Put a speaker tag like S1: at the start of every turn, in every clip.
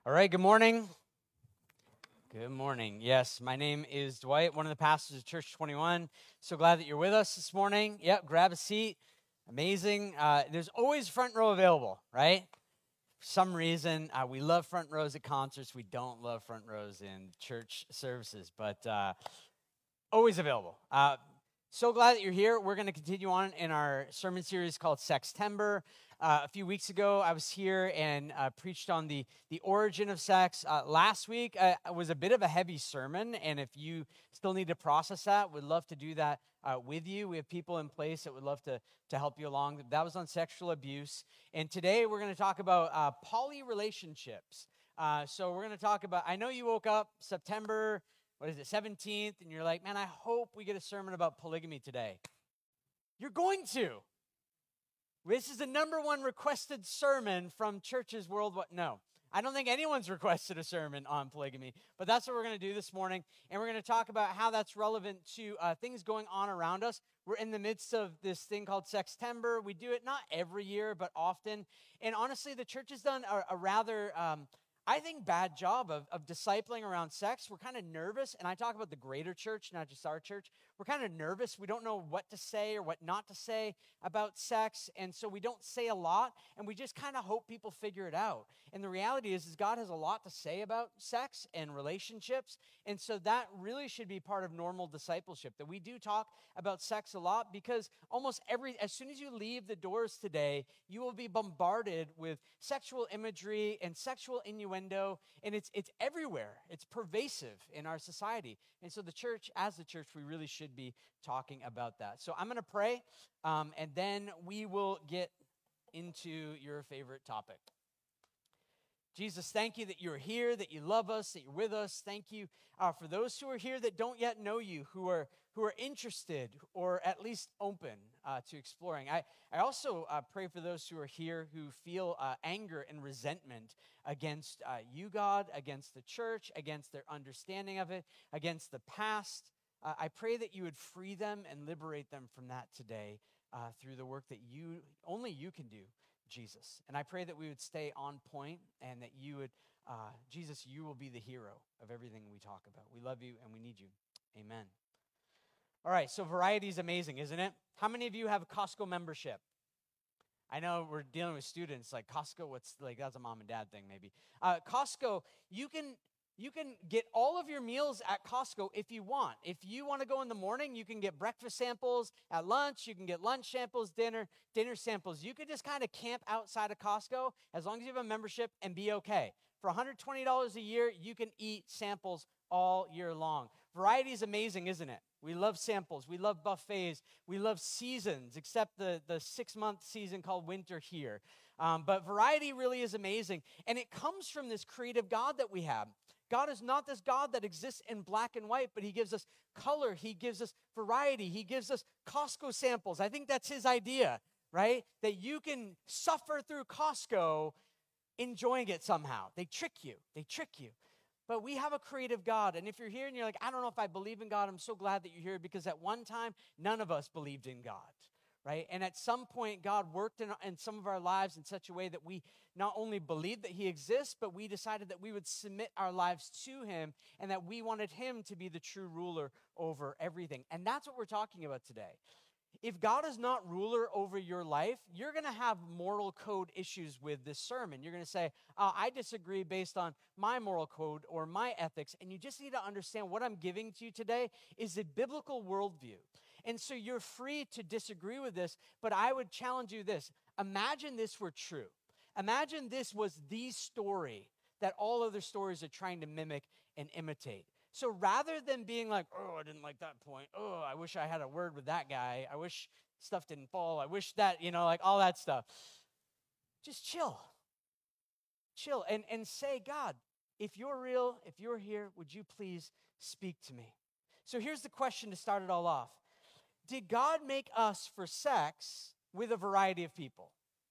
S1: All right, good morning. Good morning. Yes, my name is Dwight, one of the pastors of Church 21. So glad that you're with us this morning. Yep, grab a seat. Amazing. There's always front row available, right? For some reason, we love front rows at concerts. We don't love front rows in church services, but always available. So glad that you're here. We're going to continue on in our sermon series called Sextember. A few weeks ago, I was here and preached on the origin of sex. Last week was a bit of a heavy sermon, and if you still need to process that, we'd love to do that with you. We have people in place that would love to help you along. That was on sexual abuse. And today we're going to talk about poly relationships. So we're going to talk about, I know you woke up September 17th, and you're like, man, I hope we get a sermon about polygamy today. You're going to. This is the number one requested sermon from churches worldwide. No, I don't think anyone's requested a sermon on polygamy, but that's what we're going to do this morning, and we're going to talk about how that's relevant to things going on around us. We're in the midst of this thing called Sextember. We do it not every year, but often, and honestly, the church has done a rather I think, bad job of discipling around sex. We're kind of nervous, and I talk about the greater church, not just our church. We're kind of nervous. We don't know what to say or what not to say about sex, and so we don't say a lot, and we just kind of hope people figure it out. And the reality is God has a lot to say about sex and relationships, and so that really should be part of normal discipleship, that we do talk about sex a lot, because as soon as you leave the doors today, you will be bombarded with sexual imagery and sexual innuendo, and it's everywhere. It's pervasive in our society. And so as the church, we really should be talking about that. So I'm going to pray, and then we will get into your favorite topic. Jesus, thank you that you're here, that you love us, that you're with us. Thank you for those who are here that don't yet know you, who are interested or at least open to exploring. I also pray for those who are here who feel anger and resentment against you, God, against the church, against their understanding of it, against the past. I pray that you would free them and liberate them from that today through the work that only you can do, Jesus. And I pray that we would stay on point, and that you would, Jesus, you will be the hero of everything we talk about. We love you and we need you. Amen. All right, so variety is amazing, isn't it? How many of you have a Costco membership? I know we're dealing with students, like Costco, that's a mom and dad thing maybe. Costco, you can get all of your meals at Costco if you want. If you want to go in the morning, you can get breakfast samples. At lunch, you can get lunch samples, dinner samples. You could just kind of camp outside of Costco as long as you have a membership and be okay. For $120 a year, you can eat samples all year long. Variety is amazing, isn't it? We love samples. We love buffets. We love seasons, except the 6-month season called winter here. But variety really is amazing. And it comes from this creative God that we have. God is not this God that exists in black and white, but he gives us color. He gives us variety. He gives us Costco samples. I think that's his idea, right? That you can suffer through Costco enjoying it somehow. They trick you. But we have a creative God. And if you're here and you're like, I don't know if I believe in God, I'm so glad that you're here, because at one time, none of us believed in God, right? And at some point, God worked in some of our lives in such a way that we not only believed that he exists, but we decided that we would submit our lives to him, and that we wanted him to be the true ruler over everything. And that's what we're talking about today. If God is not ruler over your life, you're going to have moral code issues with this sermon. You're going to say, I disagree based on my moral code or my ethics. And you just need to understand what I'm giving to you today is a biblical worldview. And so you're free to disagree with this, but I would challenge you this. Imagine this were true. Imagine this was the story that all other stories are trying to mimic and imitate. So rather than being like, oh, I didn't like that point. Oh, I wish I had a word with that guy. I wish stuff didn't fall. I wish that, like all that stuff. Just chill. Chill and say, God, if you're real, if you're here, would you please speak to me? So here's the question to start it all off. Did God make us for sex with a variety of people?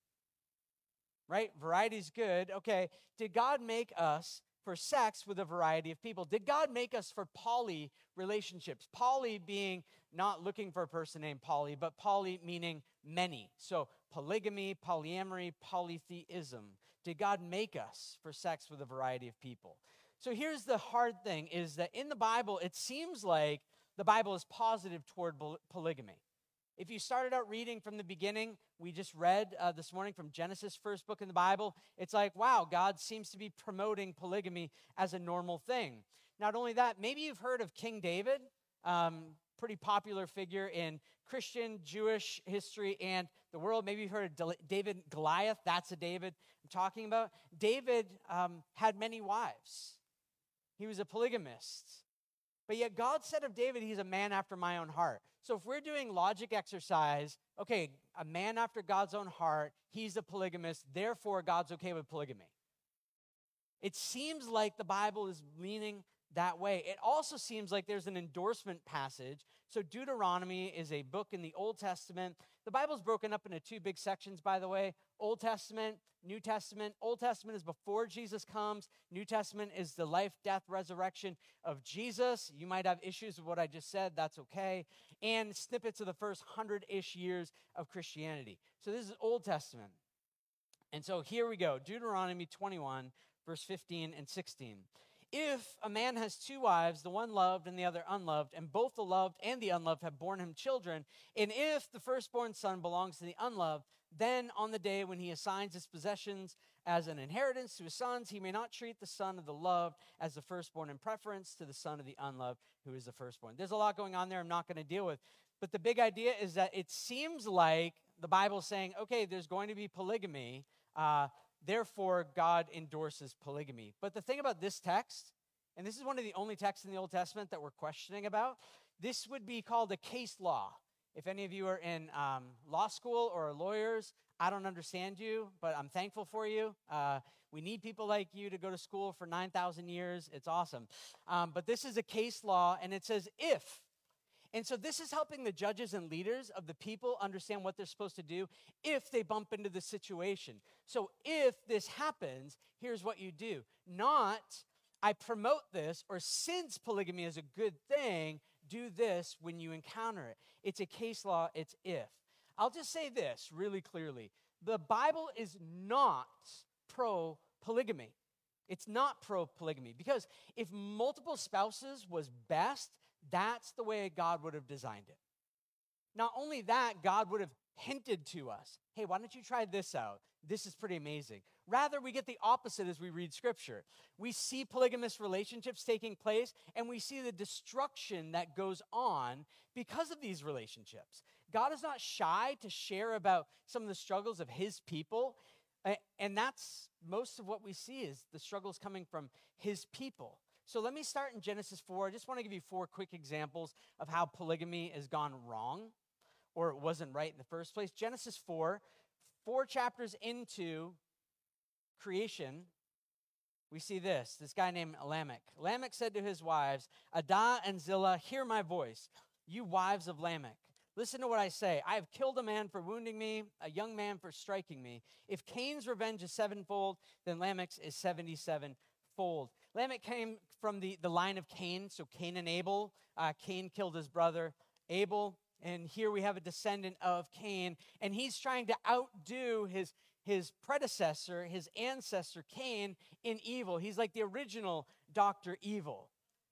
S1: Right? Variety is good. Okay. Did God make us for sex with a variety of people? Did God make us for poly relationships? Poly being not looking for a person named Polly, but poly meaning many. So polygamy, polyamory, polytheism. did God make us for sex with a variety of people? So here's the hard thing, is that in the Bible, it seems like the Bible is positive toward polygamy. If you started out reading from the beginning, we just read this morning from Genesis, first book in the Bible, it's like, wow, God seems to be promoting polygamy as a normal thing. Not only that, maybe you've heard of King David, pretty popular figure in Christian, Jewish history and the world. Maybe you've heard of David Goliath. That's a David I'm talking about. David had many wives. He was a polygamist. But yet God said of David, he's a man after my own heart. So if we're doing logic exercise, okay, a man after God's own heart, he's a polygamist, therefore God's okay with polygamy. It seems like the Bible is leaning that way. It also seems like there's an endorsement passage. So Deuteronomy is a book in the Old Testament. The Bible's broken up into two big sections, by the way. Old Testament, New Testament. Old Testament is before Jesus comes. New Testament is the life, death, resurrection of Jesus. You might have issues with what I just said. That's okay. And snippets of the first 100-ish years of Christianity. So this is Old Testament. And so here we go. Deuteronomy 21, verse 15 and 16. If a man has two wives, the one loved and the other unloved, and both the loved and the unloved have borne him children, and if the firstborn son belongs to the unloved, then on the day when he assigns his possessions as an inheritance to his sons, he may not treat the son of the loved as the firstborn in preference to the son of the unloved, who is the firstborn. There's a lot going on there I'm not going to deal with. But the big idea is that it seems like the Bible is saying, okay, there's going to be polygamy, therefore, God endorses polygamy. But the thing about this text, and this is one of the only texts in the Old Testament that we're questioning about, this would be called a case law. If any of you are in law school or are lawyers, I don't understand you, but I'm thankful for you. We need people like you to go to school for 9,000 years. It's awesome. But this is a case law, and it says if. And so this is helping the judges and leaders of the people understand what they're supposed to do if they bump into the situation. So if this happens, here's what you do. Not, I promote this, or since polygamy is a good thing, do this when you encounter it. It's a case law, it's if. I'll just say this really clearly. The Bible is not pro-polygamy. It's not pro-polygamy, because if multiple spouses was best, that's the way God would have designed it. Not only that, God would have hinted to us, hey, why don't you try this out? This is pretty amazing. Rather, we get the opposite as we read Scripture. We see polygamous relationships taking place, and we see the destruction that goes on because of these relationships. God is not shy to share about some of the struggles of his people, and that's most of what we see is the struggles coming from his people. So let me start in Genesis 4. I just want to give you 4 quick examples of how polygamy has gone wrong, or it wasn't right in the first place. Genesis 4 chapters into creation, we see this guy named Lamech. Lamech said to his wives, Adah and Zillah, hear my voice, you wives of Lamech. Listen to what I say. I have killed a man for wounding me, a young man for striking me. If Cain's revenge is 7-fold, then Lamech's is 77-fold. Lamech came from the line of Cain, so Cain and Abel. Cain killed his brother Abel, and here we have a descendant of Cain, and he's trying to outdo his predecessor, his ancestor Cain, in evil. He's like the original Dr. Evil.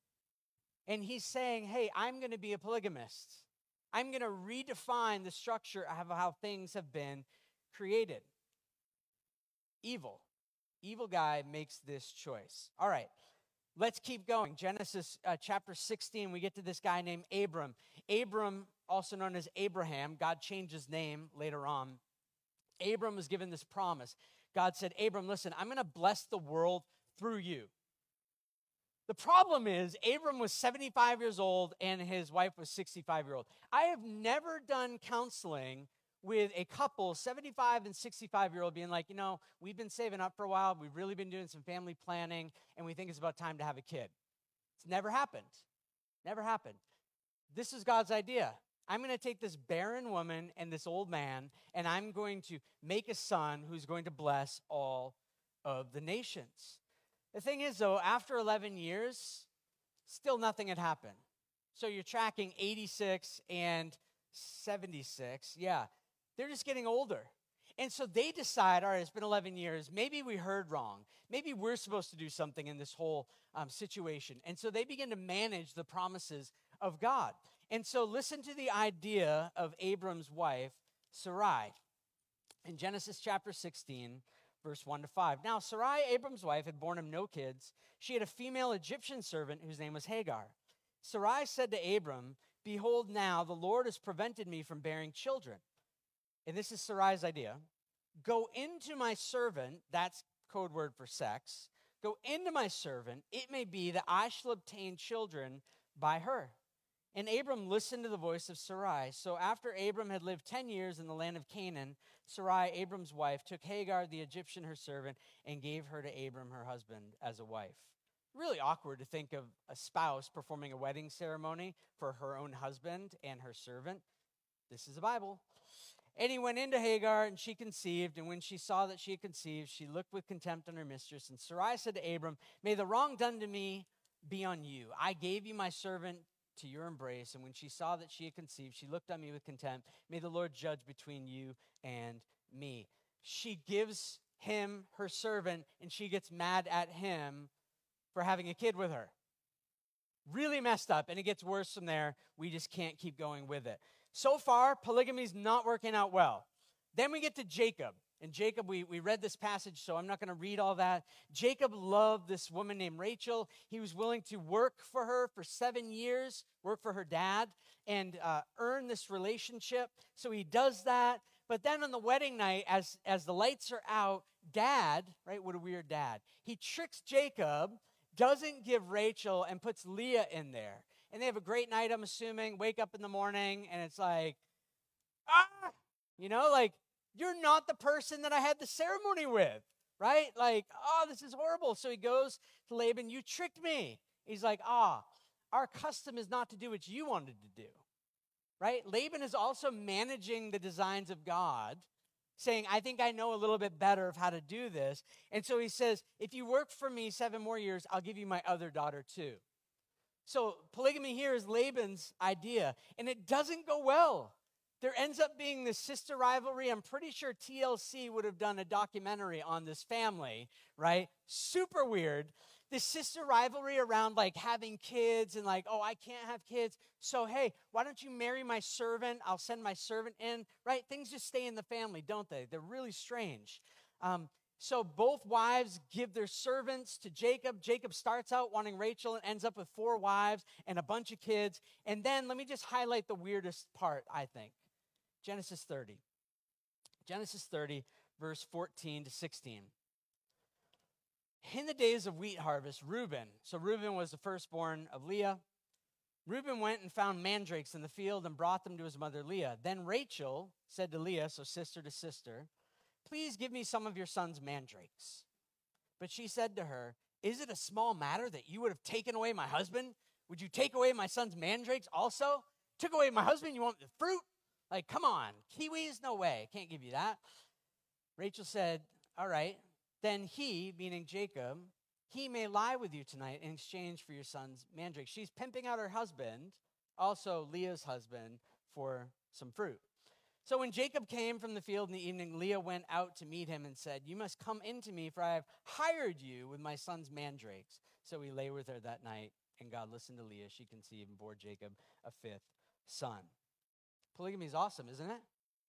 S1: And he's saying, hey, I'm going to be a polygamist. I'm going to redefine the structure of how things have been created. Evil. Evil guy makes this choice. All right, let's keep going. Genesis chapter 16, we get to this guy named Abram. Abram, also known as Abraham, God changed his name later on. Abram was given this promise. God said, Abram, listen, I'm going to bless the world through you. The problem is, Abram was 75 years old and his wife was 65-year-old. I have never done counseling with a couple, 75 and 65-year-old, being like, we've been saving up for a while. We've really been doing some family planning, and we think it's about time to have a kid. It's never happened. Never happened. This is God's idea. I'm going to take this barren woman and this old man, and I'm going to make a son who's going to bless all of the nations. The thing is, though, after 11 years, still nothing had happened. So you're tracking 86 and 76. Yeah, they're just getting older. And so they decide, all right, it's been 11 years. Maybe we heard wrong. Maybe we're supposed to do something in this whole situation. And so they begin to manage the promises of God. And so listen to the idea of Abram's wife, Sarai. In Genesis chapter 16, verse 1 to 5. Now, Sarai, Abram's wife, had borne him no kids. She had a female Egyptian servant whose name was Hagar. Sarai said to Abram, behold, now the Lord has prevented me from bearing children. And this is Sarai's idea. Go into my servant, that's code word for sex. Go into my servant, it may be that I shall obtain children by her. And Abram listened to the voice of Sarai. So after Abram had lived 10 years in the land of Canaan, Sarai, Abram's wife, took Hagar, the Egyptian, her servant, and gave her to Abram, her husband, as a wife. Really awkward to think of a spouse performing a wedding ceremony for her own husband and her servant. This is the Bible. And he went into Hagar, and she conceived. And when she saw that she had conceived, she looked with contempt on her mistress. And Sarai said to Abram, may the wrong done to me be on you. I gave you my servant to your embrace. And when she saw that she had conceived, she looked on me with contempt. May the Lord judge between you and me. She gives him her servant, and she gets mad at him for having a kid with her. Really messed up, and it gets worse from there. We just can't keep going with it. So far, polygamy's not working out well. Then we get to Jacob. And Jacob, we read this passage, so I'm not going to read all that. Jacob loved this woman named Rachel. He was willing to work for her for 7 years, work for her dad, and earn this relationship. So he does that. But then on the wedding night, as the lights are out, dad, right, what a weird dad, he tricks Jacob, doesn't give Rachel, and puts Leah in there. And they have a great night, I'm assuming, wake up in the morning, and it's like, like, you're not the person that I had the ceremony with, right? Like, this is horrible. So he goes to Laban, you tricked me. He's like, our custom is not to do what you wanted to do, right? Laban is also managing the designs of God, saying, I think I know a little bit better of how to do this. And so he says, if you work for me 7 more years, I'll give you my other daughter too. So polygamy here is Laban's idea, and it doesn't go well. There ends up being this sister rivalry. I'm pretty sure TLC would have done a documentary on this family, right? Super weird. This sister rivalry around like having kids and like, I can't have kids. So, hey, why don't you marry my servant? I'll send my servant in, right? Things just stay in the family, don't they? They're really strange. So both wives give their servants to Jacob. Jacob starts out wanting Rachel and ends up with 4 wives and a bunch of kids. And then let me just highlight the weirdest part, I think. Genesis 30. Genesis 30, verse 14 to 16. In the days of wheat harvest, Reuben was the firstborn of Leah. Reuben went and found mandrakes in the field and brought them to his mother Leah. Then Rachel said to Leah, so sister to sister, please give me some of your son's mandrakes. But she said to her, is it a small matter that you would have taken away my husband? Would you take away my son's mandrakes also? Took away my husband, you want the fruit? Like, come on, kiwis? No way, can't give you that. Rachel said, all right, then he, meaning Jacob, he may lie with you tonight in exchange for your son's mandrake. She's pimping out her husband, also Leah's husband, for some fruit. So when Jacob came from the field in the evening, Leah went out to meet him and said, you must come into me, for I have hired you with my son's mandrakes. So he lay with her that night, and God listened to Leah. She conceived and bore Jacob a 5th son. Polygamy is awesome, isn't it?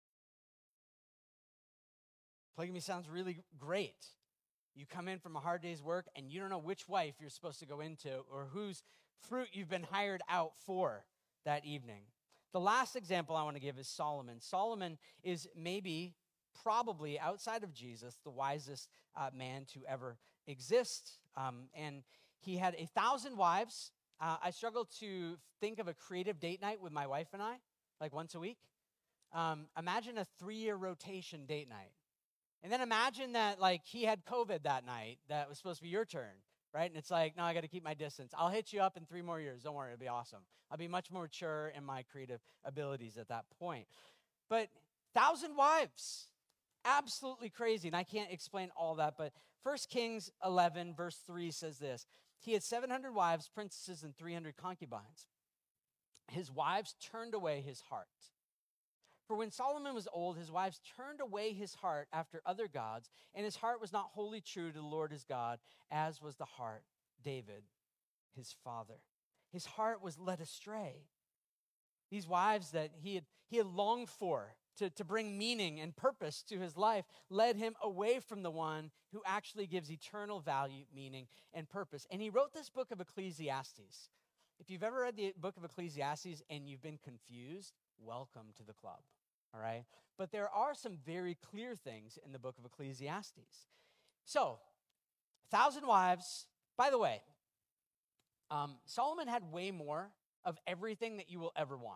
S1: Polygamy sounds really great. You come in from a hard day's work and you don't know which wife you're supposed to go into or whose fruit you've been hired out for that evening. The last example I want to give is Solomon. Solomon is probably outside of Jesus, the wisest man to ever exist. And he had 1,000 wives. I struggle to think of a creative date night with my wife and I, like once a week. Imagine a 3-year rotation date night. And then imagine that like he had COVID that night that was supposed to be your turn, right? And it's like, no, I got to keep my distance. I'll hit you up in 3 more years. Don't worry, it'll be awesome. I'll be much more mature in my creative abilities at that point. But 1,000 wives, absolutely crazy. And I can't explain all that, but 1 Kings 11, verse 3 says this. He had 700 wives, princesses, and 300 concubines. His wives turned away his heart. For when Solomon was old, his wives turned away his heart after other gods, and his heart was not wholly true to the Lord his God, as was the heart David, his father. His heart was led astray. These wives that he had longed for to bring meaning and purpose to his life led him away from the one who actually gives eternal value, meaning, and purpose. And he wrote this book of Ecclesiastes. If you've ever read the book of Ecclesiastes and you've been confused, welcome to the club, all right? But there are some very clear things in the book of Ecclesiastes. So, 1,000 wives. By the way, Solomon had way more of everything that you will ever want.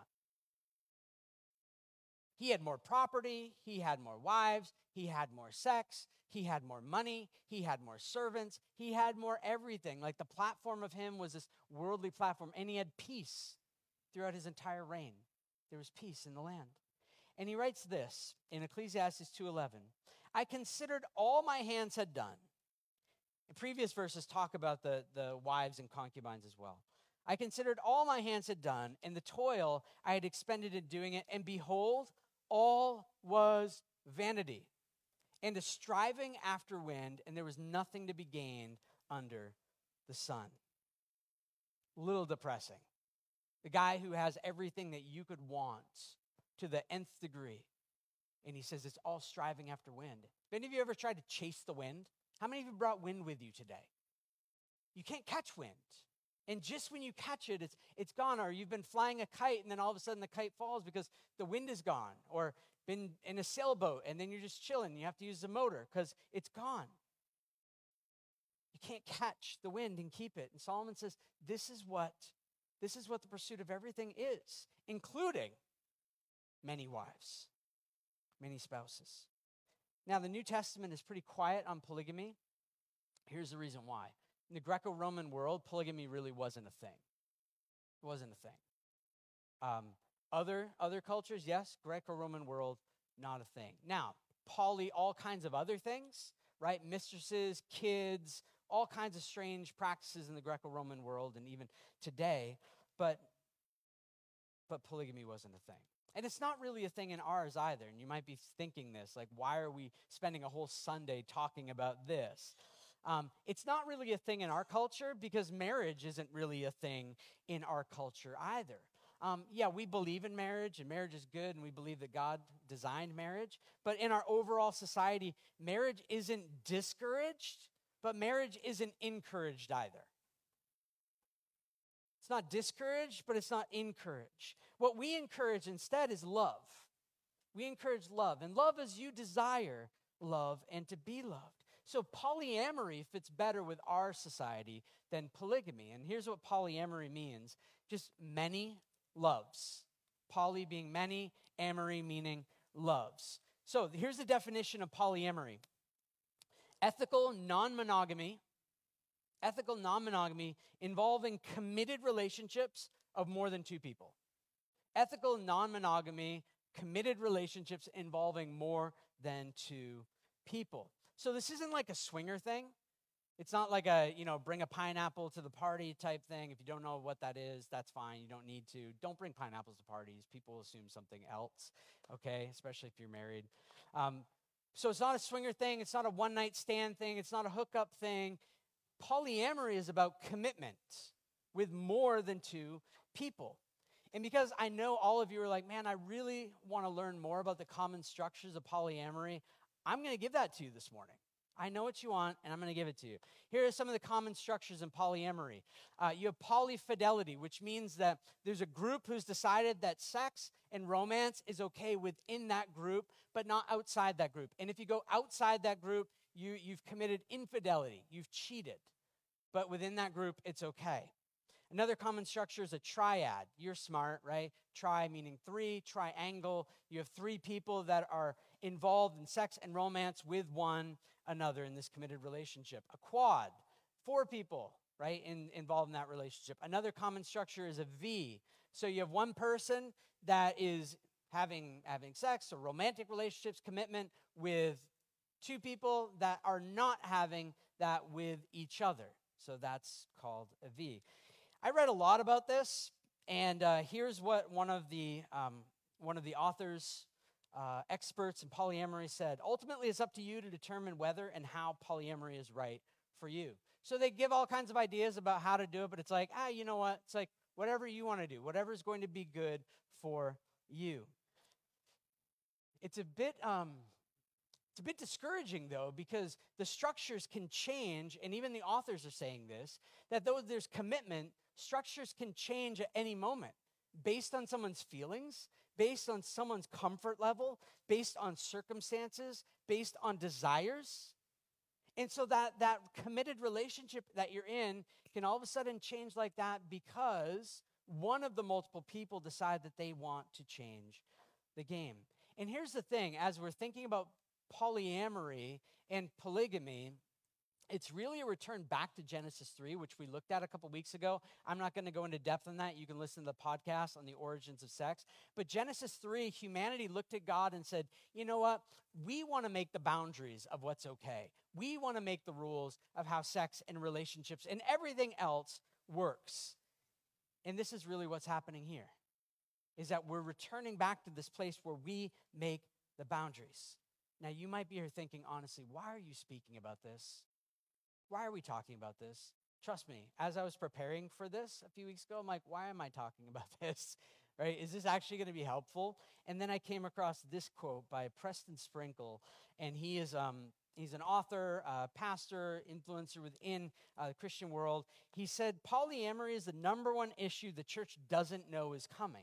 S1: He had more property, he had more wives, he had more sex, he had more money, he had more servants, he had more everything. Like the platform of him was this worldly platform, and he had peace throughout his entire reign. There was peace in the land. And he writes this in Ecclesiastes 2:11, I considered all my hands had done. And previous verses talk about the wives and concubines as well. I considered all my hands had done, and the toil I had expended in doing it, and behold, all was vanity, and a striving after wind, and there was nothing to be gained under the sun. Little depressing. The guy who has everything that you could want to the nth degree, and he says it's all striving after wind. Have any of you ever tried to chase the wind? How many of you brought wind with you today? You can't catch wind. And just when you catch it, it's gone. Or you've been flying a kite, and then all of a sudden the kite falls because the wind is gone. Or been in a sailboat, and then you're just chilling. You have to use the motor because it's gone. You can't catch the wind and keep it. And Solomon says, this is what the pursuit of everything is, including many wives, many spouses. Now, the New Testament is pretty quiet on polygamy. Here's the reason why. In the Greco-Roman world, polygamy really wasn't a thing. It wasn't a thing. Other cultures, yes. Greco-Roman world, not a thing. Now, all kinds of other things, right? Mistresses, kids, all kinds of strange practices in the Greco-Roman world and even today. But polygamy wasn't a thing. And it's not really a thing in ours either. And you might be thinking this, like, why are we spending a whole Sunday talking about this? It's not really a thing in our culture because marriage isn't really a thing in our culture either. Yeah, we believe in marriage, and marriage is good, and we believe that God designed marriage. But in our overall society, marriage isn't discouraged, but marriage isn't encouraged either. It's not discouraged, but it's not encouraged. What we encourage instead is love. We encourage love, and love as you desire love and to be loved. So polyamory fits better with our society than polygamy. And here's what polyamory means. Just many loves. Poly being many, amory meaning loves. So here's the definition of polyamory. Ethical non-monogamy involving committed relationships of more than two people. Ethical non-monogamy, committed relationships involving more than two people. So this isn't like a swinger thing. It's not like a, bring a pineapple to the party type thing. If you don't know what that is, that's fine. You don't need to. Don't bring pineapples to parties. People assume something else, okay, especially if you're married. So it's not a swinger thing. It's not a one-night stand thing. It's not a hookup thing. Polyamory is about commitment with more than two people. And because I know all of you are like, man, I really want to learn more about the common structures of polyamory, I'm going to give that to you this morning. I know what you want, and I'm going to give it to you. Here are some of the common structures in polyamory. You have polyfidelity, which means that there's a group who's decided that sex and romance is okay within that group, but not outside that group. And if you go outside that group, you've committed infidelity. You've cheated. But within that group, it's okay. Another common structure is a triad. You're smart, right? Tri meaning three, triangle. You have three people that are involved in sex and romance with one another in this committed relationship. A quad, four people, right, involved in that relationship. Another common structure is a V. So you have one person that is having sex or romantic relationships, commitment with two people that are not having that with each other. So that's called a V. I read a lot about this, and here's what one of the authors experts in polyamory said, ultimately, it's up to you to determine whether and how polyamory is right for you. So they give all kinds of ideas about how to do it, but it's like, you know what? It's like whatever you want to do, whatever is going to be good for you. It's a bit discouraging, though, because the structures can change, and even the authors are saying this, that though there's commitment, structures can change at any moment based on someone's feelings, based on someone's comfort level, based on circumstances, based on desires. And so that committed relationship that you're in can all of a sudden change like that because one of the multiple people decide that they want to change the game. And here's the thing, as we're thinking about polyamory and polygamy, it's really a return back to Genesis 3, which we looked at a couple weeks ago. I'm not going to go into depth on that. You can listen to the podcast on the origins of sex. But Genesis 3, humanity looked at God and said, you know what? We want to make the boundaries of what's okay. We want to make the rules of how sex and relationships and everything else works. And this is really what's happening here, is that we're returning back to this place where we make the boundaries. Now, you might be here thinking, honestly, why are you speaking about this? Why are we talking about this? Trust me, as I was preparing for this a few weeks ago, I'm like, why am I talking about this? Right? Is this actually going to be helpful? And then I came across this quote by Preston Sprinkle, and he's an author, pastor, influencer within the Christian world. He said, polyamory is the number one issue the church doesn't know is coming.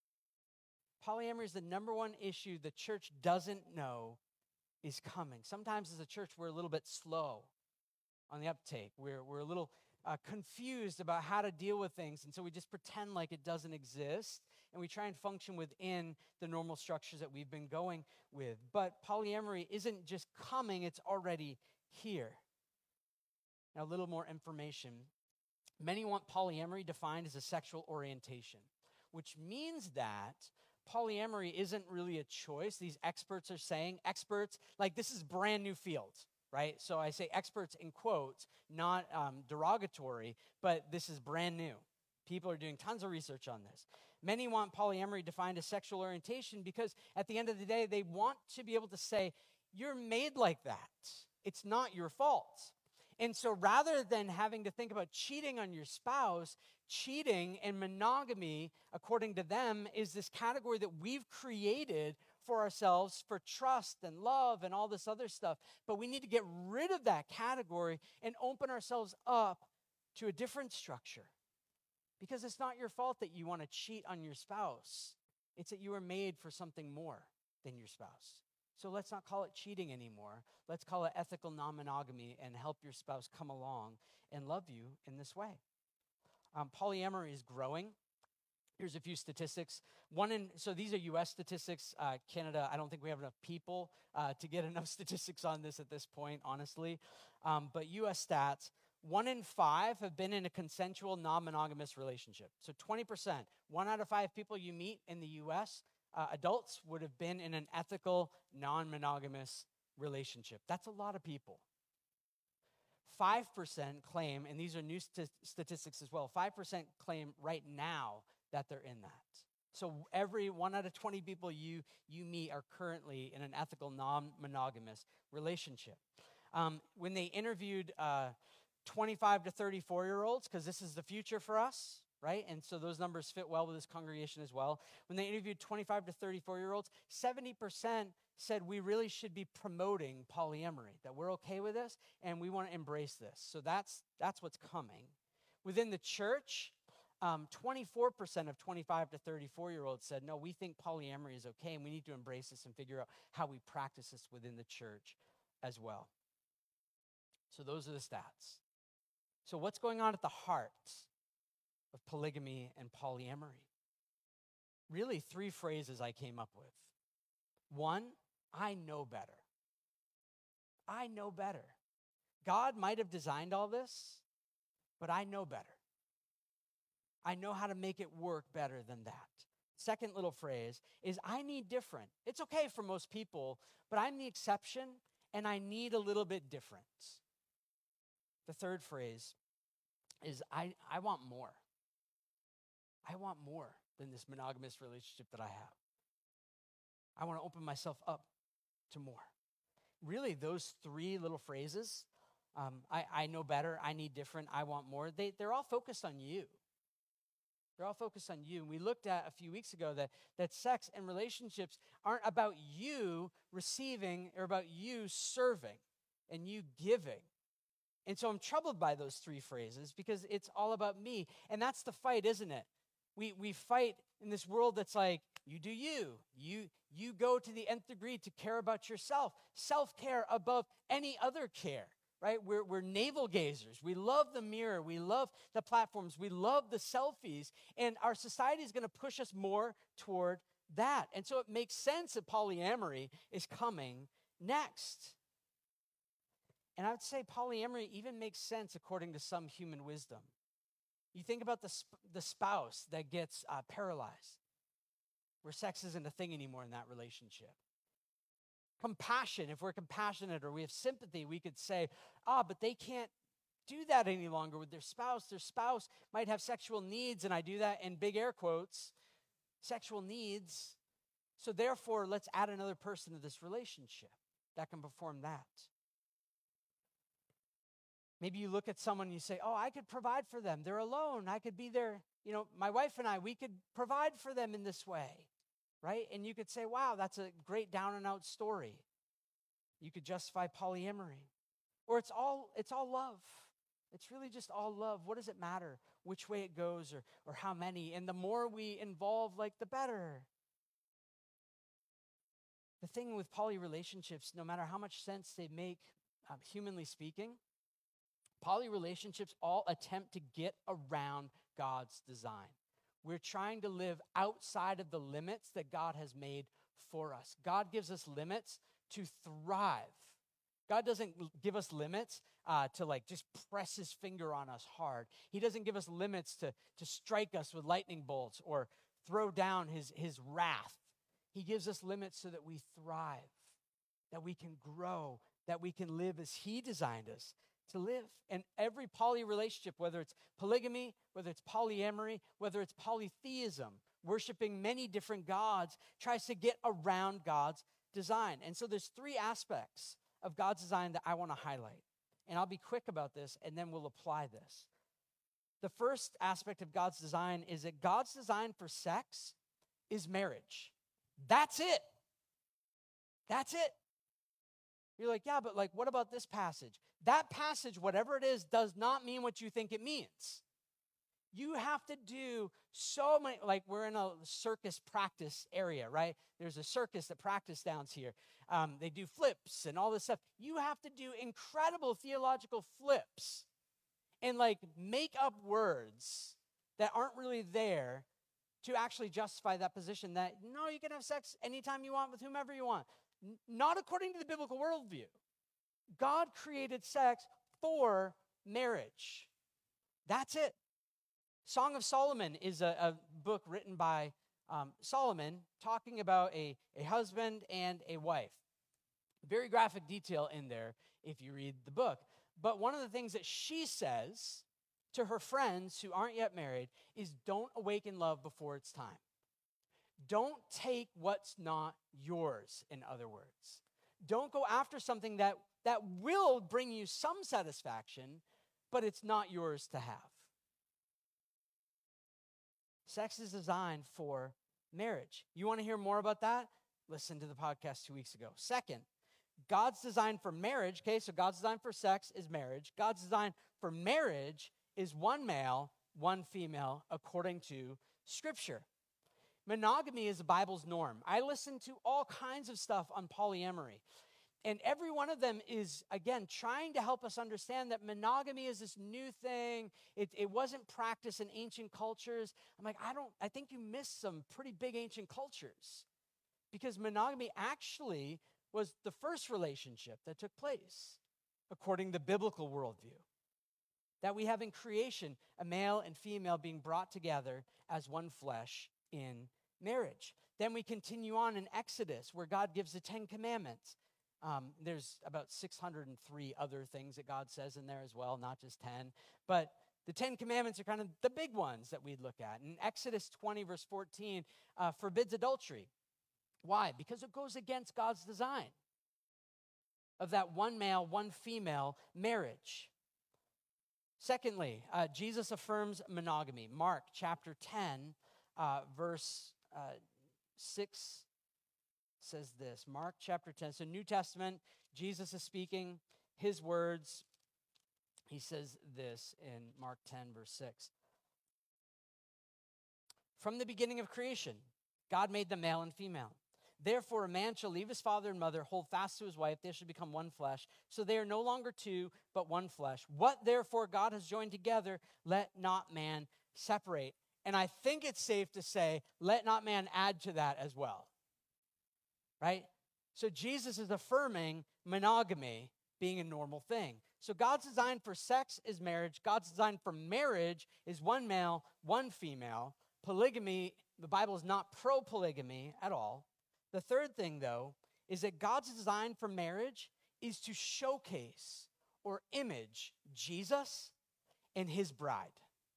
S1: Polyamory is the number one issue the church doesn't know is coming. Sometimes as a church, we're a little bit slow on the uptake. We're a little confused about how to deal with things, and so we just pretend like it doesn't exist, and we try and function within the normal structures that we've been going with. But polyamory isn't just coming, it's already here. Now, a little more information. Many want polyamory defined as a sexual orientation, which means that polyamory isn't really a choice. These experts are saying, like this is brand new field, right? So I say experts in quotes, not derogatory, but this is brand new. People are doing tons of research on this. Many want polyamory defined as sexual orientation because at the end of the day, they want to be able to say, you're made like that. It's not your fault. And so rather than having to think about cheating on your spouse, cheating and monogamy, according to them, is this category that we've created for ourselves for trust and love and all this other stuff. But we need to get rid of that category and open ourselves up to a different structure. Because it's not your fault that you want to cheat on your spouse. It's that you were made for something more than your spouse. So let's not call it cheating anymore. Let's call it ethical non-monogamy and help your spouse come along and love you in this way. Polyamory is growing. Here's a few statistics. So these are U.S. statistics. Canada, I don't think we have enough people to get enough statistics on this at this point, honestly. But U.S. stats, 1 in 5 have been in a consensual non-monogamous relationship. So 20%, 1 out of 5 people you meet in the U.S., adults would have been in an ethical non-monogamous relationship. That's a lot of people. 5% claim, and these are new statistics as well, 5% claim right now that they're in that. So every 1 out of 20 people you meet are currently in an ethical non-monogamous relationship. When they interviewed 25 to 34-year-olds, because this is the future for us, right? And so those numbers fit well with this congregation as well. When they interviewed 25 to 34-year-olds, 70% said we really should be promoting polyamory, that we're okay with this and we want to embrace this. So that's what's coming. Within the church, 24% of 25 to 34-year-olds said, no, we think polyamory is okay and we need to embrace this and figure out how we practice this within the church as well. So those are the stats. So what's going on at the heart of polygamy and polyamory? Really 3 phrases I came up with. 1, I know better. I know better. God might have designed all this, but I know better. I know how to make it work better than that. Second little phrase is I need different. It's okay for most people, but I'm the exception and I need a little bit different. The third phrase is I want more. I want more than this monogamous relationship that I have. I want to open myself up to more. Really, those three little phrases, I know better, I need different, I want more, they're all focused on you. They're all focused on you. And we looked at a few weeks ago that sex and relationships aren't about you receiving or about you serving and you giving. And so I'm troubled by those three phrases because it's all about me. And that's the fight, isn't it? We fight in this world that's like, you do you. You go to the nth degree to care about yourself. Self-care above any other care, right? We're navel gazers. We love the mirror. We love the platforms. We love the selfies. And our society is going to push us more toward that. And so it makes sense that polyamory is coming next. And I would say polyamory even makes sense according to some human wisdom. You think about the spouse that gets paralyzed, where sex isn't a thing anymore in that relationship. Compassion, if we're compassionate or we have sympathy, we could say, but they can't do that any longer with their spouse. Their spouse might have sexual needs, and I do that in big air quotes, sexual needs. So therefore, let's add another person to this relationship that can perform that. Maybe you look at someone and you say, I could provide for them. They're alone. I could be there. My wife and I, we could provide for them in this way, right? And you could say, wow, that's a great down and out story. You could justify polyamory. Or it's all love. It's really just all love. What does it matter which way it goes or how many? And the more we involve, the better. The thing with poly relationships, no matter how much sense they make, humanly speaking, poly relationships all attempt to get around God's design. We're trying to live outside of the limits that God has made for us. God gives us limits to thrive. God doesn't give us limits to just press his finger on us hard. He doesn't give us limits to strike us with lightning bolts or throw down his wrath. He gives us limits so that we thrive, that we can grow, that we can live as he designed us to live. And every poly relationship, whether it's polygamy, whether it's polyamory, whether it's polytheism, worshiping many different gods, tries to get around God's design. And so there's three aspects of God's design that I want to highlight. And I'll be quick about this, and then we'll apply this. The first aspect of God's design is that God's design for sex is marriage. That's it. That's it. You're like, yeah, but what about this passage? That passage, whatever it is, does not mean what you think it means. You have to do so many, we're in a circus practice area, right? There's a circus that practice down here. They do flips and all this stuff. You have to do incredible theological flips and make up words that aren't really there to actually justify that position that, no, you can have sex anytime you want with whomever you want. Not according to the biblical worldview. God created sex for marriage. That's it. Song of Solomon is a book written by Solomon talking about a husband and a wife. Very graphic detail in there if you read the book. But one of the things that she says to her friends who aren't yet married is don't awaken love before it's time. Don't take what's not yours, in other words. Don't go after something that will bring you some satisfaction, but it's not yours to have. Sex is designed for marriage. You want to hear more about that? Listen to the podcast 2 weeks ago. Second, God's design for marriage, okay, so God's design for sex is marriage. God's design for marriage is one male, one female, according to Scripture. Monogamy is the Bible's norm. I listen to all kinds of stuff on polyamory. And every one of them is, again, trying to help us understand that monogamy is this new thing. It wasn't practiced in ancient cultures. I'm like, I think you missed some pretty big ancient cultures. Because monogamy actually was the first relationship that took place, according to the biblical worldview. That we have in creation, a male and female being brought together as one flesh in marriage. Then we continue on in Exodus, where God gives the 10 Commandments. There's about 603 other things that God says in there as well, not just 10. But the 10 Commandments are kind of the big ones that we'd look at. And Exodus 20, verse 14, forbids adultery. Why? Because it goes against God's design of that one male, one female marriage. Secondly, Jesus affirms monogamy. Mark chapter 10, verse 6 says this. Mark chapter 10. So New Testament, Jesus is speaking his words. He says this in Mark 10, verse 6. From the beginning of creation, God made them male and female. Therefore, a man shall leave his father and mother, hold fast to his wife, they shall become one flesh. So they are no longer two, but one flesh. What therefore God has joined together, let not man separate. And I think it's safe to say, let not man add to that as well. Right? So Jesus is affirming monogamy being a normal thing. So God's design for sex is marriage. God's design for marriage is one male, one female. Polygamy, the Bible is not pro-polygamy at all. The third thing, though, is that God's design for marriage is to showcase or image Jesus and his bride.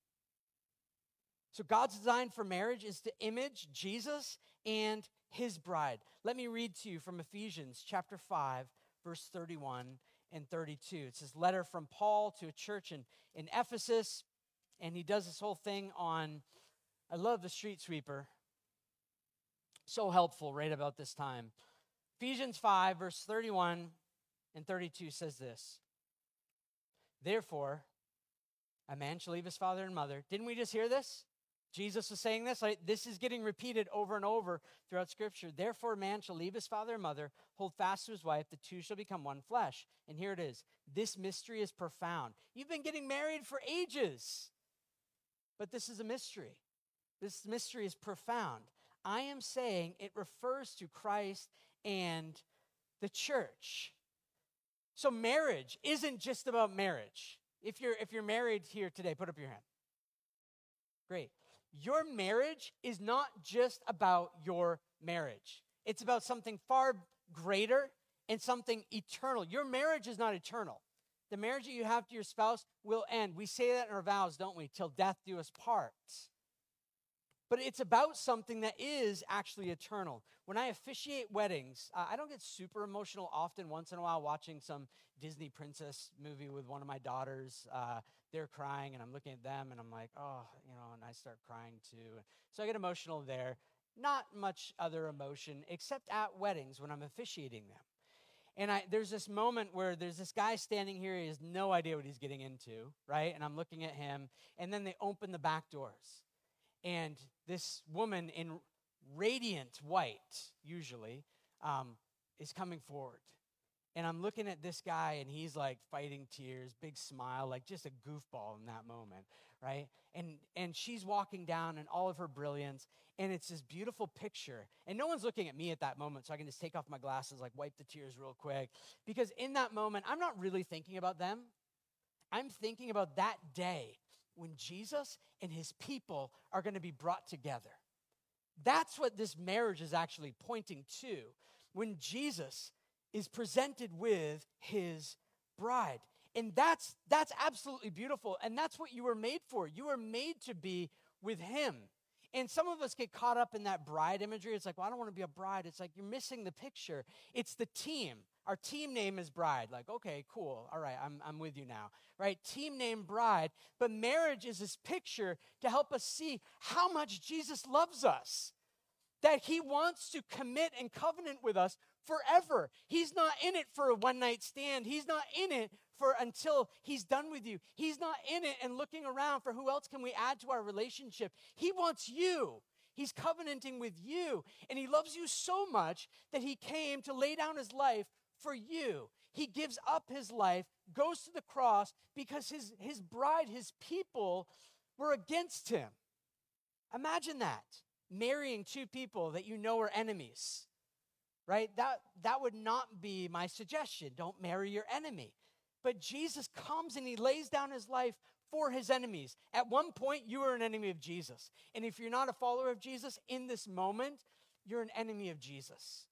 S1: So God's design for marriage is to image Jesus and his bride. Let me read to you from Ephesians chapter 5, verse 31 and 32. It's this letter from Paul to a church in Ephesus, and he does this whole thing on, I love the street sweeper. So helpful right about this time. Ephesians 5, verse 31 and 32 says this. Therefore, a man shall leave his father and mother. Didn't we just hear this? Jesus was saying this. This is getting repeated over and over throughout Scripture. Therefore, a man shall leave his father and mother, hold fast to his wife, the two shall become one flesh. And here it is. This mystery is profound. You've been getting married for ages, but this is a mystery. This mystery is profound. I am saying it refers to Christ and the church. So marriage isn't just about marriage. If you're married here today, put up your hand. Great. Your marriage is not just about your marriage. It's about something far greater and something eternal. Your marriage is not eternal. The marriage that you have to your spouse will end. We say that in our vows, don't we? Till death do us part. But it's about something that is actually eternal. When I officiate weddings, I don't get super emotional often. Once in a while, watching some Disney princess movie with one of my daughters, they're crying, and I'm looking at them, and I'm like, oh, and I start crying too. So I get emotional there. Not much other emotion, except at weddings when I'm officiating them. And there's this moment where there's this guy standing here. He has no idea what he's getting into, right? And I'm looking at him, and then they open the back doors. And this woman in radiant white, usually, is coming forward. And I'm looking at this guy, and he's like fighting tears, big smile, like just a goofball in that moment, right? And she's walking down in all of her brilliance, and it's this beautiful picture. And no one's looking at me at that moment, so I can just take off my glasses, like wipe the tears real quick. Because in that moment, I'm not really thinking about them. I'm thinking about that day when Jesus and his people are going to be brought together. That's what this marriage is actually pointing to. When Jesus is presented with his bride. And that's absolutely beautiful. And that's what you were made for. You were made to be with him. And some of us get caught up in that bride imagery. It's like, well, I don't want to be a bride. It's like you're missing the picture. It's the team. Our team name is Bride. Like, okay, cool. All right, I'm with you now. Right? Team name Bride. But marriage is this picture to help us see how much Jesus loves us. That he wants to commit and covenant with us forever. He's not in it for a one-night stand. He's not in it for until he's done with you. He's not in it and looking around for who else can we add to our relationship. He wants you. He's covenanting with you. And he loves you so much that he came to lay down his life for you. He gives up his life, goes to the cross because his bride, his people were against him. Imagine that. Marrying two people that you know are enemies, right? That would not be my suggestion. Don't marry your enemy. But Jesus comes and he lays down his life for his enemies. At one point, you were an enemy of Jesus. And if you're not a follower of Jesus, in this moment, you're an enemy of Jesus.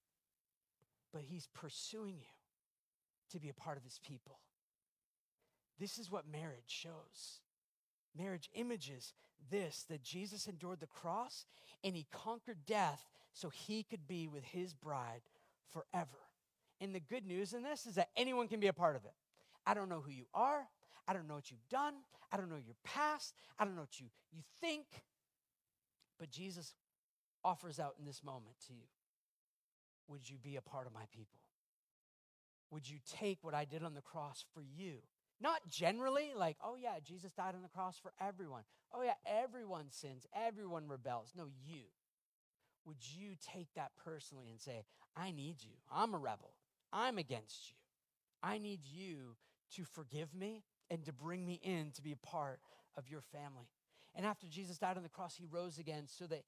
S1: But he's pursuing you to be a part of his people. This is what marriage shows. Marriage images this, that Jesus endured the cross and he conquered death so he could be with his bride forever. And the good news in this is that anyone can be a part of it. I don't know who you are. I don't know what you've done. I don't know your past. I don't know what you think. But Jesus offers out in this moment to you. Would you be a part of my people? Would you take what I did on the cross for you? Not generally, like, oh yeah, Jesus died on the cross for everyone. Oh yeah, everyone sins, everyone rebels. No, you. Would you take that personally and say, I need you. I'm a rebel. I'm against you. I need you to forgive me and to bring me in to be a part of your family. And after Jesus died on the cross, he rose again so that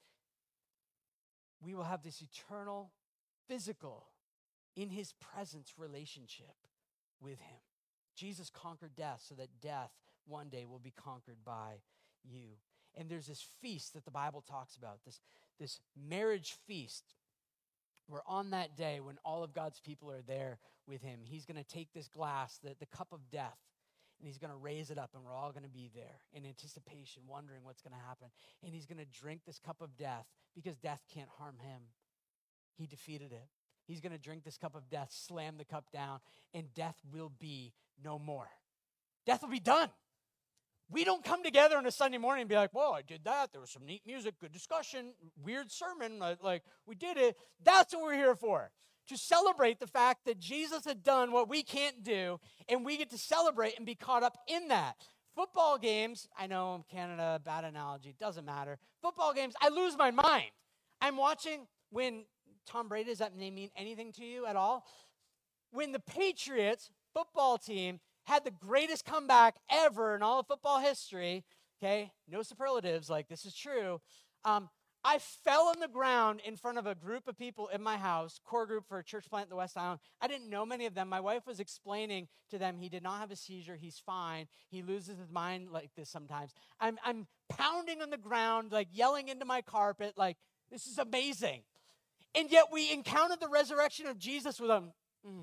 S1: we will have this eternal, physical, in his presence relationship with him. Jesus conquered death so that death one day will be conquered by you. And there's this feast that the Bible talks about, this marriage feast, where on that day when all of God's people are there with him, he's going to take this glass, the cup of death, and he's going to raise it up, and we're all going to be there in anticipation, wondering what's going to happen. And he's going to drink this cup of death because death can't harm him. He defeated it. He's going to drink this cup of death, slam the cup down, and death will be no more. Death will be done. We don't come together on a Sunday morning and be like, whoa, I did that. There was some neat music, good discussion, weird sermon. Like, we did it. That's what we're here for, to celebrate the fact that Jesus had done what we can't do, and we get to celebrate and be caught up in that. Football games, I know Canada, bad analogy, doesn't matter. Football games, I lose my mind. I'm watching when Tom Brady, does that name mean anything to you at all? When the Patriots football team had the greatest comeback ever in all of football history, okay, no superlatives, like this is true, I fell on the ground in front of a group of people in my house, core group for a church plant in the West Island. I didn't know many of them. My wife was explaining to them he did not have a seizure. He's fine. He loses his mind like this sometimes. I'm pounding on the ground, like yelling into my carpet, like this is amazing. And yet we encountered the resurrection of Jesus with them.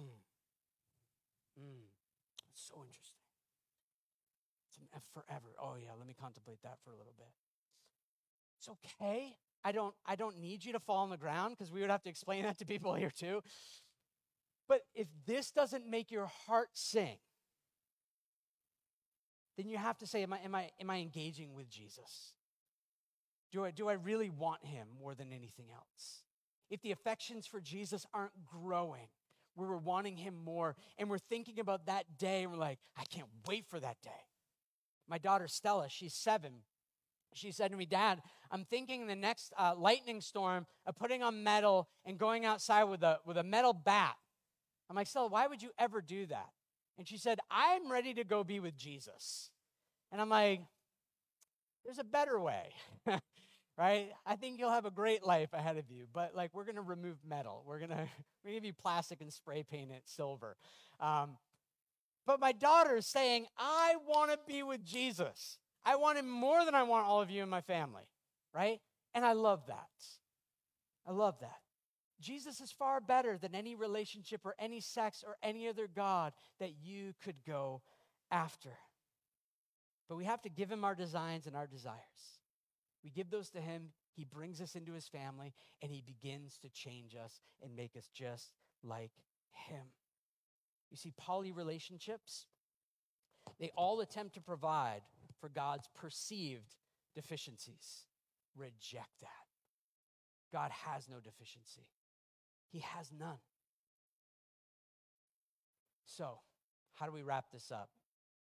S1: It's so interesting. It's forever. Oh yeah, let me contemplate that for a little bit. It's okay. I don't need you to fall on the ground because we would have to explain that to people here too. But if this doesn't make your heart sing, then you have to say, am I engaging with Jesus? Do I really want him more than anything else? If the affections for Jesus aren't growing, where we're wanting him more, and we're thinking about that day, and we're like, I can't wait for that day. My daughter Stella, she's 7. She said to me, Dad, I'm thinking the next lightning storm of putting on metal and going outside with a metal bat. I'm like, Stella, why would you ever do that? And she said, I'm ready to go be with Jesus. And I'm like, there's a better way. Right? I think you'll have a great life ahead of you, but like we're going to remove metal. We're going to give you plastic and spray paint it silver. But my daughter is saying, I want to be with Jesus. I want him more than I want all of you in my family, right? And I love that. I love that. Jesus is far better than any relationship or any sex or any other god that you could go after. But we have to give him our designs and our desires. We give those to him, he brings us into his family, and he begins to change us and make us just like him. You see, poly relationships, they all attempt to provide for God's perceived deficiencies. Reject that. God has no deficiency. He has none. So, how do we wrap this up?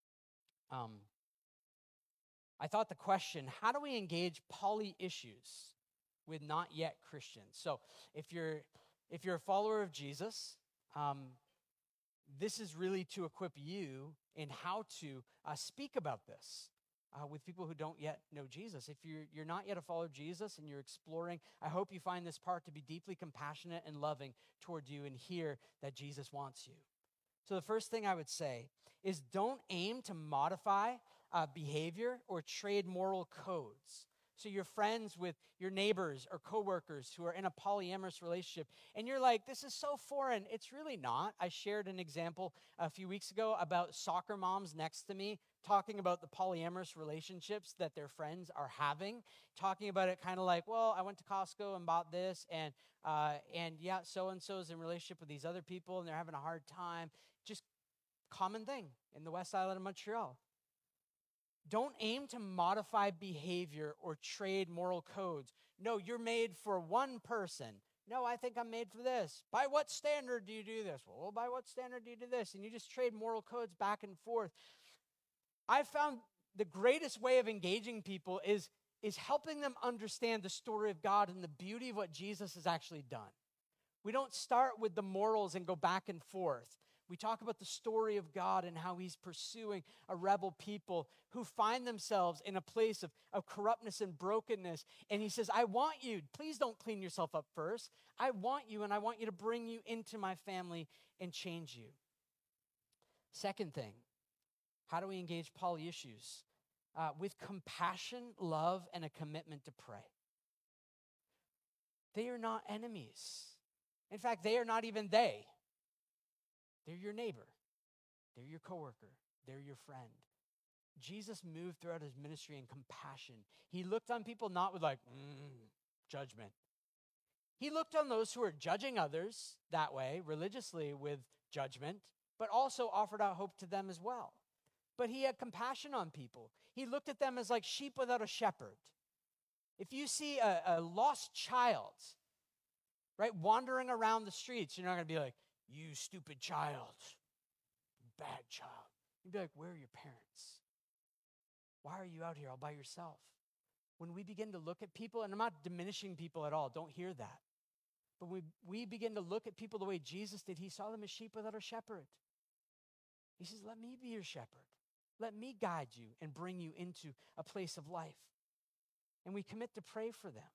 S1: I thought the question, how do we engage poly issues with not yet Christians? So if you're a follower of Jesus, this is really to equip you in how to speak about this with people who don't yet know Jesus. If you're not yet a follower of Jesus and you're exploring, I hope you find this part to be deeply compassionate and loving toward you and hear that Jesus wants you. So the first thing I would say is don't aim to modify behavior or trade moral codes. So you're friends with your neighbors or coworkers who are in a polyamorous relationship, and you're like, this is so foreign. It's really not. I shared an example a few weeks ago about soccer moms next to me talking about the polyamorous relationships that their friends are having, talking about it kind of like, well, I went to Costco and bought this, and yeah, so-and-so's in relationship with these other people, and they're having a hard time. Just common thing in the West Island of Montreal. Don't aim to modify behavior or trade moral codes. No, you're made for one person. No, I think I'm made for this. By what standard do you do this? Well, by what standard do you do this? And you just trade moral codes back and forth. I found the greatest way of engaging people is helping them understand the story of God and the beauty of what Jesus has actually done. We don't start with the morals and go back and forth. We talk about the story of God and how he's pursuing a rebel people who find themselves in a place of corruptness and brokenness. And he says, I want you. Please don't clean yourself up first. I want you, and I want you to bring you into my family and change you. Second thing, how do we engage poly issues? With compassion, love, and a commitment to pray. They are not enemies. In fact, they are not even they. They're your neighbor. They're your coworker. They're your friend. Jesus moved throughout his ministry in compassion. He looked on people not with judgment. He looked on those who were judging others that way, religiously with judgment, but also offered out hope to them as well. But he had compassion on people. He looked at them as like sheep without a shepherd. If you see a lost child, right, wandering around the streets, you're not going to be like, you stupid child, bad child. You'd be like, where are your parents? Why are you out here all by yourself? When we begin to look at people, and I'm not diminishing people at all, don't hear that. But when we begin to look at people the way Jesus did, he saw them as sheep without a shepherd. He says, let me be your shepherd. Let me guide you and bring you into a place of life. And we commit to pray for them.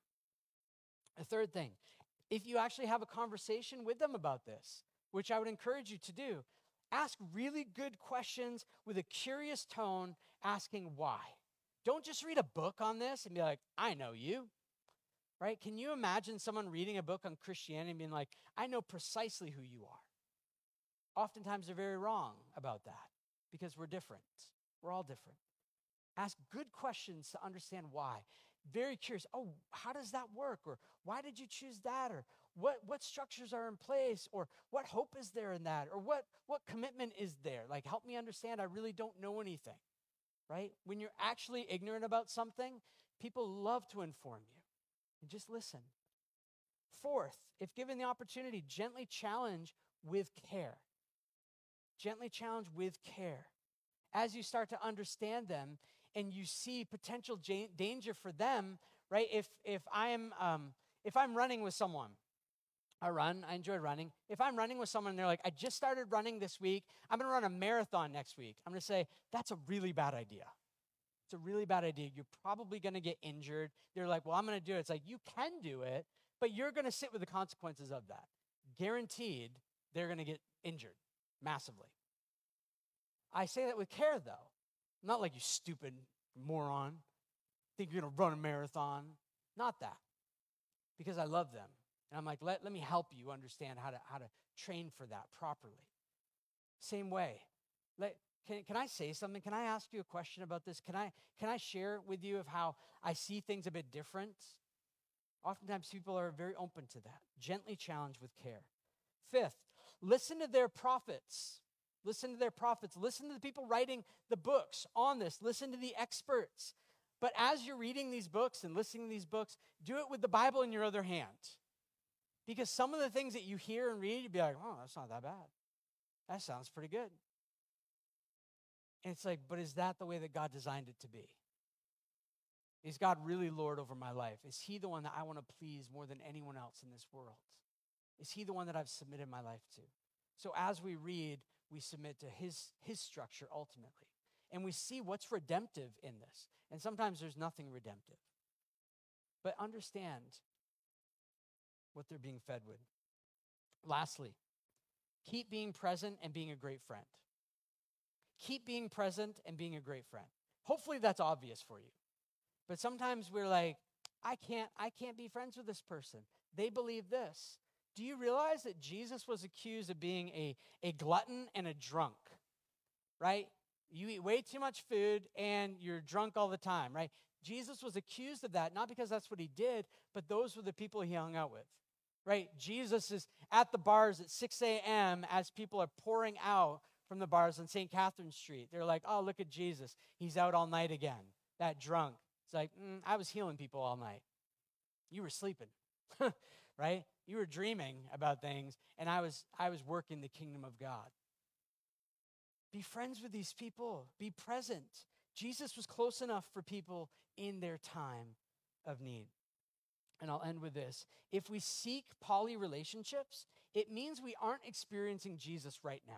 S1: A third thing, if you actually have a conversation with them about this, which I would encourage you to do, ask really good questions with a curious tone, asking why. Don't just read a book on this and be like, I know you, right? Can you imagine someone reading a book on Christianity and being like, I know precisely who you are? Oftentimes they're very wrong about that because we're different. We're all different. Ask good questions to understand why. Very curious. Oh, how does that work? Or why did you choose that? Or what structures are in place? Or what hope is there in that? Or what commitment is there? Like, help me understand. I really don't know anything, right? When you're actually ignorant about something, people love to inform you. And just listen. Fourth, if given the opportunity, gently challenge with care. Gently challenge with care. As you start to understand them and you see potential danger for them, right? If I'm running with someone, I enjoy running. If I'm running with someone and they're like, I just started running this week, I'm going to run a marathon next week. I'm going to say, that's a really bad idea. It's a really bad idea. You're probably going to get injured. They're like, well, I'm going to do it. It's like, you can do it, but you're going to sit with the consequences of that. Guaranteed, they're going to get injured massively. I say that with care, though. Not like, you stupid moron, think you're going to run a marathon. Not that. Because I love them. And I'm like, let me help you understand how to train for that properly. Same way. Can I say something? Can I ask you a question about this? Can I share with you of how I see things a bit different? Oftentimes people are very open to that. Gently challenge with care. Fifth, listen to their prophets. Listen to their prophets. Listen to the people writing the books on this. Listen to the experts. But as you're reading these books and listening to these books, do it with the Bible in your other hand. Because some of the things that you hear and read, you'd be like, oh, that's not that bad. That sounds pretty good. And it's like, but is that the way that God designed it to be? Is God really Lord over my life? Is he the one that I want to please more than anyone else in this world? Is he the one that I've submitted my life to? So as we read, we submit to his structure ultimately. And we see what's redemptive in this. And sometimes there's nothing redemptive. But understand what they're being fed with. Lastly, keep being present and being a great friend. Keep being present and being a great friend. Hopefully that's obvious for you. But sometimes we're like, I can't be friends with this person. They believe this. Do you realize that Jesus was accused of being a glutton and a drunk, right? You eat way too much food and you're drunk all the time, right? Jesus was accused of that, not because that's what he did, but those were the people he hung out with, right? Jesus is at the bars at 6 a.m. as people are pouring out from the bars on St. Catherine Street. They're like, oh, look at Jesus. He's out all night again, that drunk. It's like, I was healing people all night. You were sleeping, right? You were dreaming about things, and I was working the kingdom of God. Be friends with these people. Be present. Jesus was close enough for people in their time of need. And I'll end with this. If we seek poly relationships, it means we aren't experiencing Jesus right now.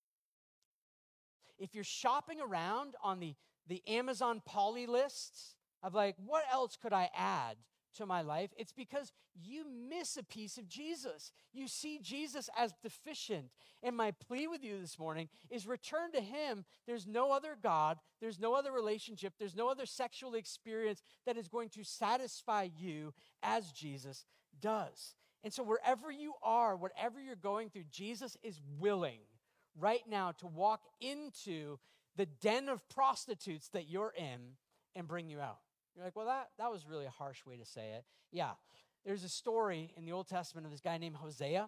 S1: If you're shopping around on the Amazon poly lists of like, what else could I add to my life? It's because you miss a piece of Jesus. You see Jesus as deficient. And my plea with you this morning is return to him. There's no other God. There's no other relationship. There's no other sexual experience that is going to satisfy you as Jesus does. And so wherever you are, whatever you're going through, Jesus is willing right now to walk into the den of prostitutes that you're in and bring you out. You're like, well, that was really a harsh way to say it. Yeah, there's a story in the Old Testament of this guy named Hosea.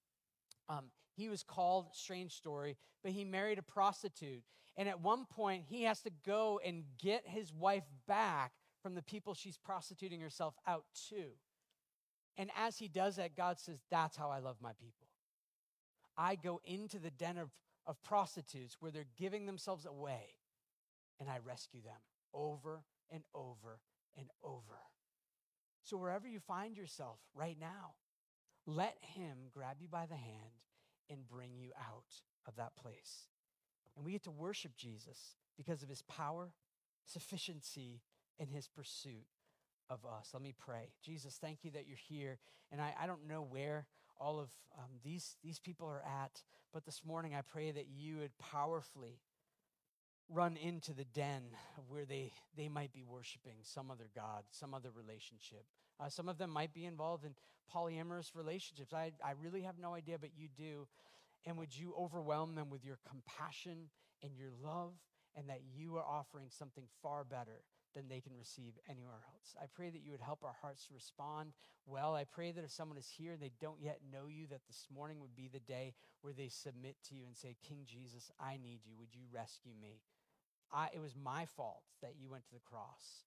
S1: He was called, strange story, but he married a prostitute. And at one point, he has to go and get his wife back from the people she's prostituting herself out to. And as he does that, God says, that's how I love my people. I go into the den of prostitutes where they're giving themselves away, and I rescue them over and over and over. So wherever you find yourself right now, let him grab you by the hand and bring you out of that place. And we get to worship Jesus because of his power, sufficiency, and his pursuit of us. Let me pray. Jesus, thank you that you're here. And I don't know where all of these people are at, but this morning I pray that you would powerfully run into the den where they might be worshiping some other God, some other relationship. Some of them might be involved in polyamorous relationships. I really have no idea, but you do. And would you overwhelm them with your compassion and your love, and that you are offering something far better than they can receive anywhere else. I pray that you would help our hearts to respond well. I pray that if someone is here and they don't yet know you, that this morning would be the day where they submit to you and say, King Jesus, I need you. Would you rescue me? It was my fault that you went to the cross,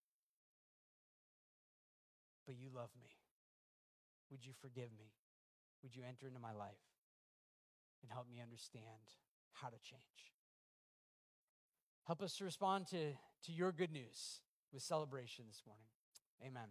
S1: but you love me. Would you forgive me? Would you enter into my life and help me understand how to change? Help us to respond to your good news with celebration this morning. Amen.